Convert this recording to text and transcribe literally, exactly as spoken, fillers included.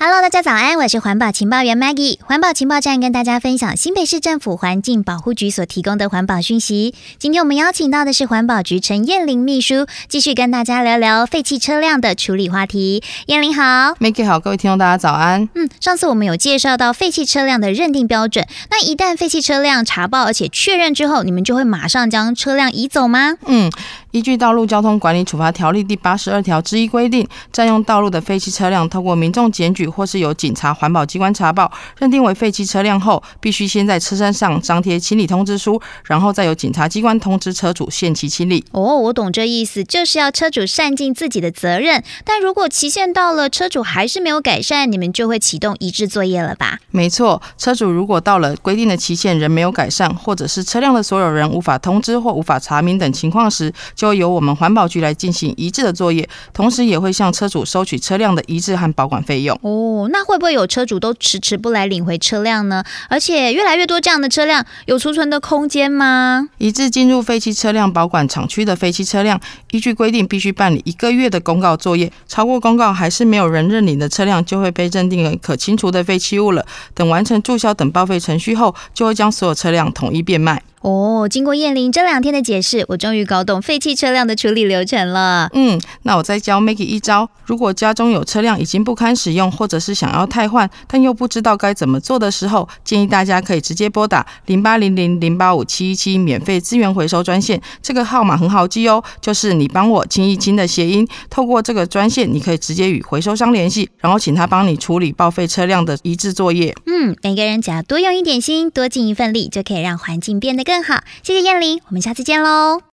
Hello， 大家早安，我是环保情报员 Maggie。环保情报站跟大家分享新北市政府环境保护局所提供的环保讯息。今天我们邀请到的是环保局陈燕玲秘书，继续跟大家聊聊废弃车辆的处理话题。燕玲好 ，Maggie 好，各位听众大家早安。 嗯，上次我们有介绍到废弃车辆的认定标准，那一旦废弃车辆查报而且确认之后，你们就会马上将车辆移走吗？ 嗯，依据道路交通管理处罚条例第八十二条之一规定，占用道路的废弃车辆，透过民众检举或是由警察环保机关查报，认定为废弃车辆后，必须先在车身上张贴清理通知书，然后再由检察机关通知车主限期清理。 哦，我懂这意思，就是要车主善尽自己的责任。但如果期限到了，车主还是没有改善，你们就会启动移置作业了吧？ 没错，车主如果到了规定的期限仍没有改善，或者是车辆的所有人无法通知或无法查明等情况时，就会由我们环保局来进行移置的作业，同时也会向车主收取车辆的移置和保管费用。 哦，那会不会有车主都迟迟不来领回车辆呢？而且越来越多这样的车辆，有储存的空间吗？ 移置进入废弃车辆保管厂区的废弃车辆，依据规定必须办理一个月的公告作业，超过公告还是没有人认领的车辆，就会被认定为可清除的废弃物了。等完成注销等报废程序后，就会将所有车辆统一变卖。 哦，经过燕玲这两天的解释，我终于搞懂废弃车辆的处理流程了。 嗯，那我再教 Maggie 一招，如果家中有车辆已经不堪使用，或者是想要汰换，但又不知道该怎么做的时候，建议大家可以直接拨打零八零零零八五七一七免费资源回收专线，这个号码很好记哦，就是你帮我亲一亲的谐音。透过这个专线，你可以直接与回收商联系，然后请他帮你处理报废车辆的移置作业。 嗯，每个人只要多用一点心，多尽一份力，就可以让环境变得更好。谢谢燕玲，我们下次见喽。